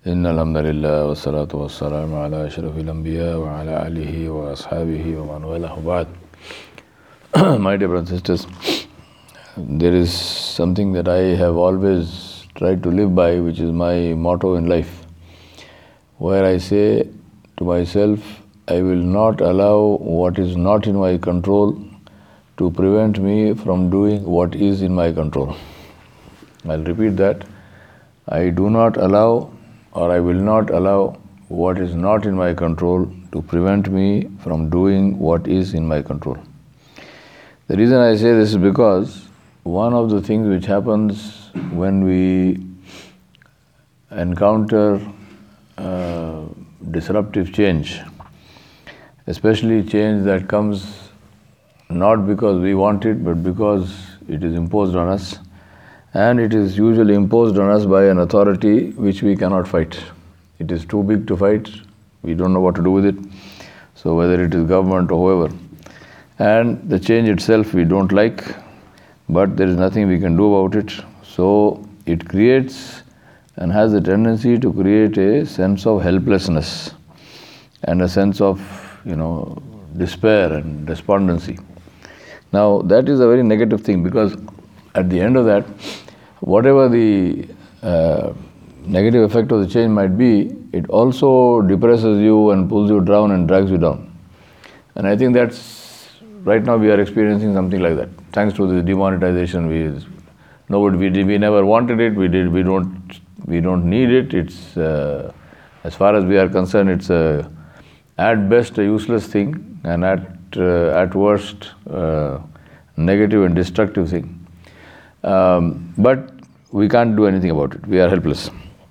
إن الحمد لله والصلاة والسلام على أشرف الأنبياء وعلى آله وأصحابه ومن والاه بعد. My dear brothers and sisters, there is something that I have always tried to live by, which is my motto in life, where I say to myself, I will not allow what is not in my control to prevent me from doing what is in my control. I'll repeat that. I do not allow, or I will not allow what is not in my control to prevent me from doing what is in my control. The reason I say this is because one of the things which happens when we encounter disruptive change, especially change that comes not because we want it, but because it is imposed on us, and it is usually imposed on us by an authority which we cannot fight. It is too big to fight. We don't know what to do with it. So whether it is government or whoever. And the change itself we don't like, but there is nothing we can do about it. So it creates and has a tendency to create a sense of helplessness and a sense of, despair and despondency. Now that is a very negative thing, because at the end of that, whatever the negative effect of the change might be, it also depresses you and pulls you down and drags you down. And I think that's, right now we are experiencing something like that. Thanks to the demonetization, we never wanted it, we don't need it. It's, as far as we are concerned, it's at best a useless thing, and at worst negative and destructive thing. But we can't do anything about it. We are helpless.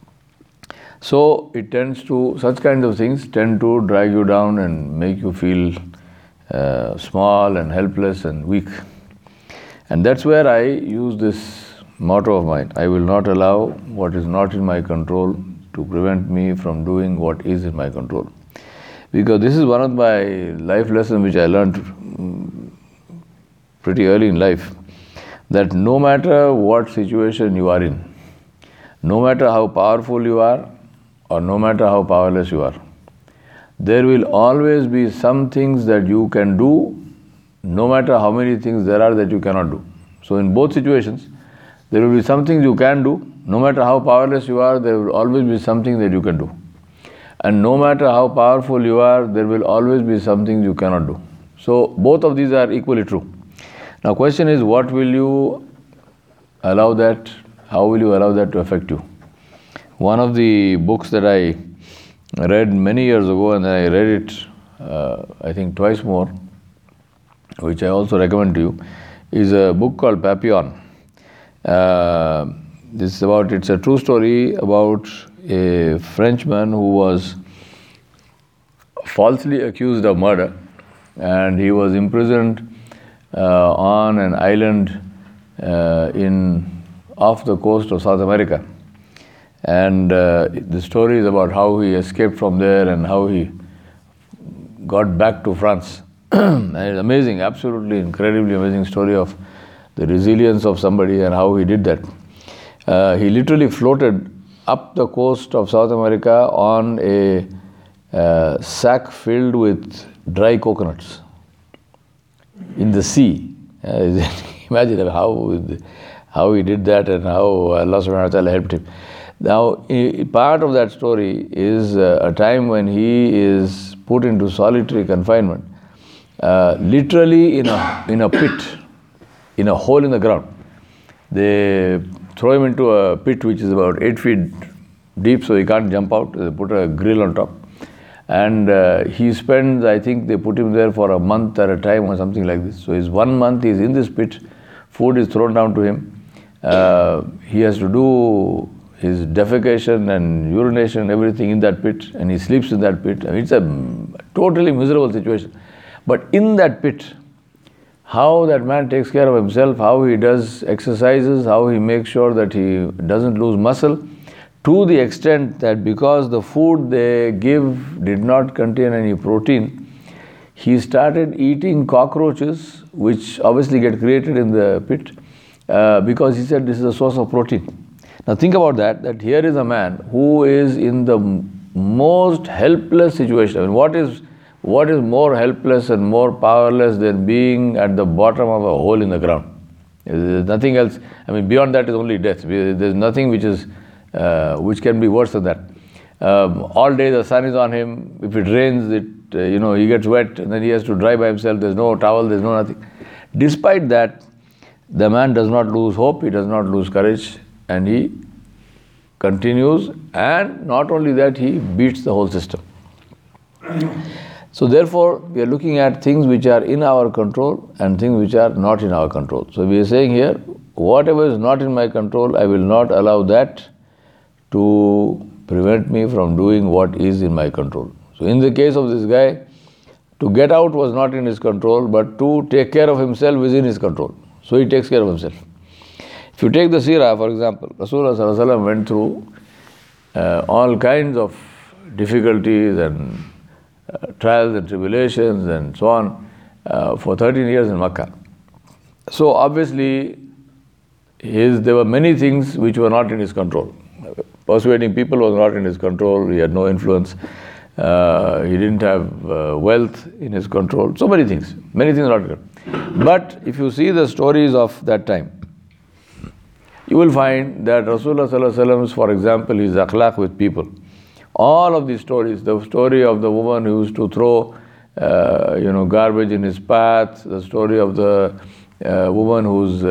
So such kinds of things tend to drag you down and make you feel small and helpless and weak. And that's where I use this motto of mine: I will not allow what is not in my control to prevent me from doing what is in my control. Because this is one of my life lessons which I learned pretty early in life, that no matter what situation you are in, no matter how powerful you are or no matter how powerless you are, there will always be some things that you can do, no matter how many things there are that you cannot do. So in both situations, there will be some things you can do. No matter how powerless you are, there will always be something that you can do. And no matter how powerful you are, there will always be something you cannot do. So both of these are equally true. Now question is, what will you allow that, how will you allow that to affect you? One of the books that I read many years ago, and I read it I think twice more, which I also recommend to you, is a book called Papillon. It's a true story about a Frenchman who was falsely accused of murder, and he was imprisoned on an island off the coast of South America. And the story is about how he escaped from there and how he got back to France. And it's amazing, absolutely incredibly amazing story of the resilience of somebody and how he did that. He literally floated up the coast of South America on a sack filled with dry coconuts in the sea. Imagine how he did that and how Allah subhanahu wa ta'ala helped him. Now, part of that story is a time when he is put into solitary confinement, literally in a pit, in a hole in the ground. They throw him into a pit which is about 8 feet deep, so he can't jump out. They put a grill on top. And he spends, I think they put him there for a month at a time or something like this. So his 1 month he's in this pit, food is thrown down to him. He has to do his defecation and urination and everything in that pit, and he sleeps in that pit. I mean, it's a totally miserable situation. But in that pit, how that man takes care of himself, how he does exercises, how he makes sure that he doesn't lose muscle, to the extent that because the food they give did not contain any protein, he started eating cockroaches, which obviously get created in the pit, because he said this is a source of protein. Now think about that here is a man who is in the most helpless situation. I mean, what is more helpless and more powerless than being at the bottom of a hole in the ground? There's nothing else. I mean, beyond that is only death. There's nothing which can be worse than that. All day the sun is on him. If it rains, he gets wet, and then he has to dry by himself. There's no towel, there's no nothing. Despite that, the man does not lose hope, he does not lose courage, and he continues, and not only that, he beats the whole system. So therefore, we are looking at things which are in our control and things which are not in our control. So we are saying here, whatever is not in my control, I will not allow that to prevent me from doing what is in my control. So in the case of this guy, to get out was not in his control, but to take care of himself is in his control. So he takes care of himself. If you take the seerah, for example, Rasulullah Sallallahu Alaihi Wasallam went through all kinds of difficulties and trials and tribulations and so on for 13 years in Makkah. So obviously, there were many things which were not in his control. Persuading people was not in his control. He had no influence. He didn't have wealth in his control. So many things not good. But if you see the stories of that time, you will find that Rasulullah Sallallahu Alaihi Wasallam, for example, his akhlaq with people. All of these stories, the story of the woman who used to throw garbage in his path, the story of the woman whose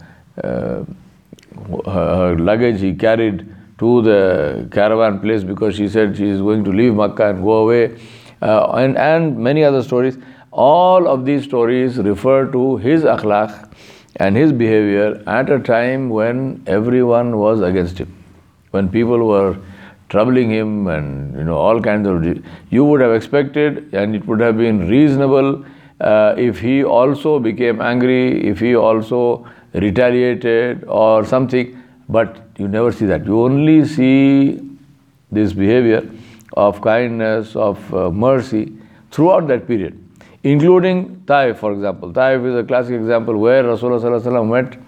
her luggage he carried to the caravan place because she said she is going to leave Makkah and go away, and many other stories. All of these stories refer to his akhlaq and his behavior at a time when everyone was against him, when people were troubling him and all kinds of. You would have expected, and it would have been reasonable if he also became angry, if he also retaliated or something. But you never see that. You only see this behavior of kindness, of mercy throughout that period, including Taif, for example. Taif is a classic example where Rasulullah Sallallahu Alaihi Wasallam went.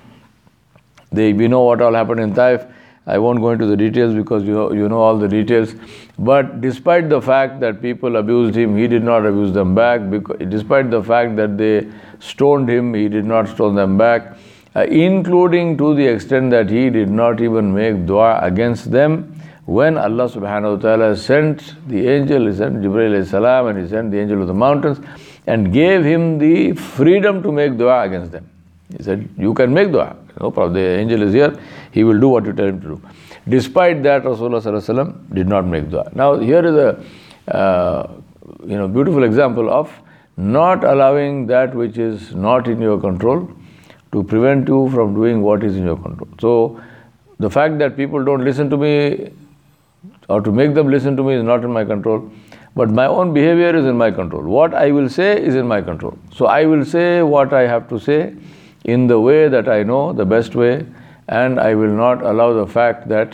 We know what all happened in Taif. I won't go into the details because you know all the details. But despite the fact that people abused him, he did not abuse them back. Despite the fact that they stoned him, he did not stone them back. Including to the extent that he did not even make dua against them when Allah subhanahu wa ta'ala sent the angel, he sent Jibreel alayhi salam, and he sent the angel of the mountains and gave him the freedom to make dua against them. He said, you can make dua, no problem, the angel is here, he will do what you tell him to do. Despite that, Rasulullah Sallallahu Alaihi Wasallam did not make dua. Now here is a beautiful example of not allowing that which is not in your control to prevent you from doing what is in your control. So the fact that people don't listen to me or to make them listen to me is not in my control, but my own behavior is in my control. What I will say is in my control. So I will say what I have to say in the way that I know, the best way, and I will not allow the fact that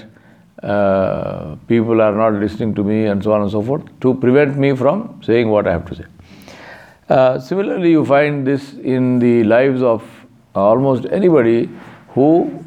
people are not listening to me and so on and so forth to prevent me from saying what I have to say. Similarly, you find this in the lives of almost anybody who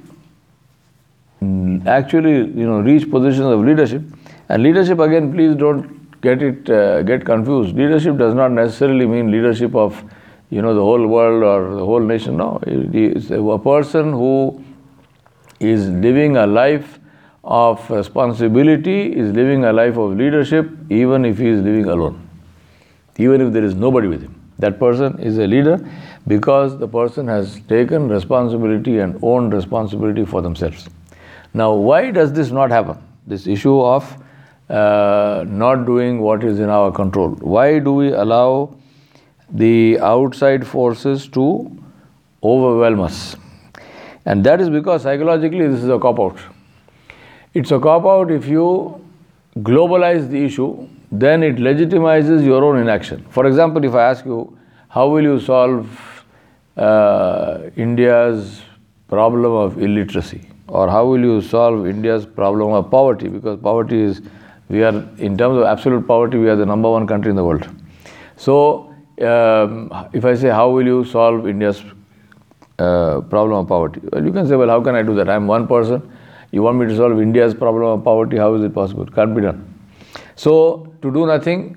actually reach positions of leadership. And leadership, again, please don't get confused. Leadership does not necessarily mean leadership of the whole world or the whole nation. No, it is a person who is living a life of responsibility, is living a life of leadership, even if he is living alone, even if there is nobody with him. That person is a leader because the person has taken responsibility and owned responsibility for themselves. Now, why does this not happen? This issue of not doing what is in our control. Why do we allow the outside forces to overwhelm us? And that is because psychologically this is a cop-out. It's a cop-out if you globalize the issue, then it legitimizes your own inaction. For example, if I ask you, how will you solve India's problem of illiteracy? Or how will you solve India's problem of poverty? Because poverty is, in terms of absolute poverty, we are the number one country in the world. So, if I say, how will you solve India's problem of poverty? Well, you can say, well, how can I do that? I'm one person. You want me to solve India's problem of poverty? How is it possible? Can't be done. So, to do nothing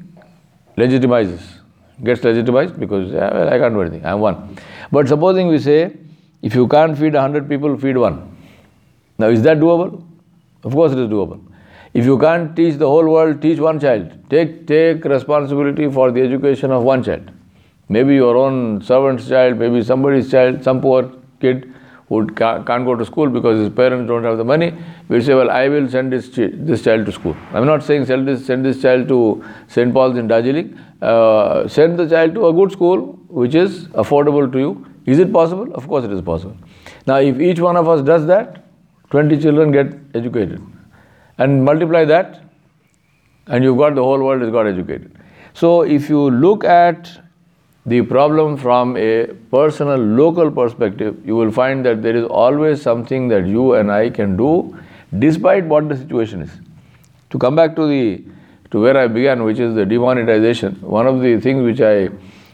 gets legitimized because I can't do anything, I am one. But supposing we say, if you can't feed 100 people, feed one. Now, is that doable? Of course it is doable. If you can't teach the whole world, teach one child. Take responsibility for the education of one child. Maybe your own servant's child, maybe somebody's child, some poor kid who can't go to school because his parents don't have the money, will say, well, I will send this child to school. I'm not saying send this child to St. Paul's in Darjeeling. Send the child to a good school which is affordable to you. Is it possible? Of course it is possible. Now, if each one of us does that, 20 children get educated. And multiply that, and you've got the whole world has got educated. So, if you look at the problem from a personal, local perspective, you will find that there is always something that you and I can do, despite what the situation is. To come back to where I began, which is the demonetization, one of the things which I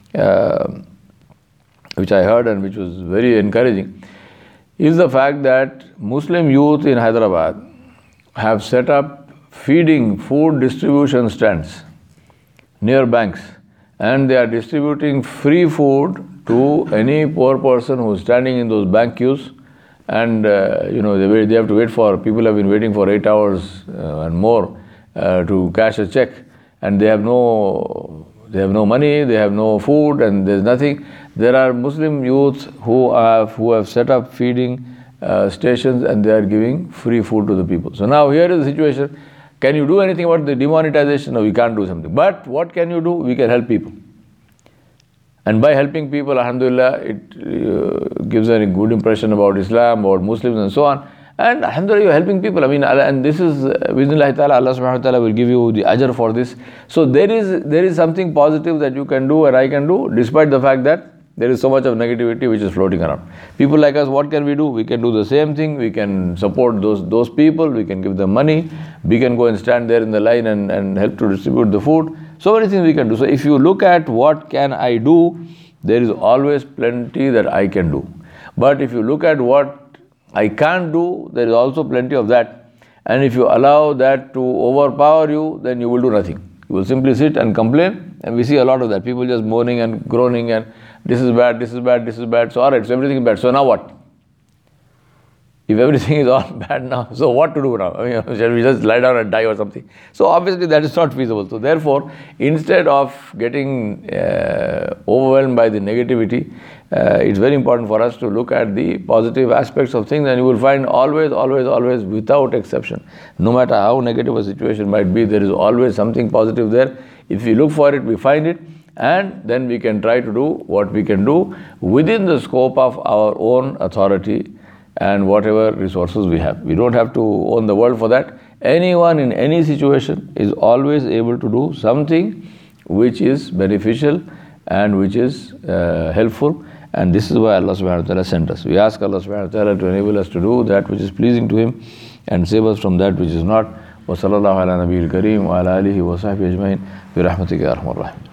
heard and which was very encouraging is the fact that Muslim youth in Hyderabad have set up feeding food distribution stands near banks, and they are distributing free food to any poor person who is standing in those bank queues. And they have to wait for, people have been waiting for 8 hours and more to cash a check, and they have no money, they have no food, and there's nothing. There are Muslim youths who have set up feeding stations, and they are giving free food to the people. So now here is the situation. Can you do anything about the demonetization? No, we can't do something. But what can you do? We can help people. And by helping people, alhamdulillah, it gives a good impression about Islam, about Muslims and so on. And alhamdulillah, you're helping people. And this is, bismillah ta'ala, Allah subhanahu wa ta'ala will give you the ajr for this. So there is something positive that you can do and I can do, despite the fact that there is so much of negativity which is floating around. People like us, what can we do? We can do the same thing. We can support those people. We can give them money. We can go and stand there in the line and help to distribute the food. So many things we can do. So if you look at what can I do, there is always plenty that I can do. But if you look at what I can't do, there is also plenty of that. And if you allow that to overpower you, then you will do nothing. You will simply sit and complain. And we see a lot of that. People just moaning and groaning and this is bad, this is bad, this is bad. So alright, so everything is bad. So now what? If everything is all bad now, so what to do now? Shall we just lie down and die or something? So obviously that is not feasible. So therefore, instead of getting overwhelmed by the negativity, it's very important for us to look at the positive aspects of things, and you will find always, without exception, no matter how negative a situation might be, there is always something positive there. If we look for it, we find it, and then we can try to do what we can do within the scope of our own authority and whatever resources we have. We don't have to own the world for that. Anyone in any situation is always able to do something which is beneficial and which is helpful. And this is why Allah subhanahu wa ta'ala sent us. We ask Allah subhanahu wa ta'ala to enable us to do that which is pleasing to Him and save us from that which is not. Wa sallallahu ala nabiyil kareem wa ala alihi wa sahbihi ajma'in bi rahmatika ya arhamar rahim.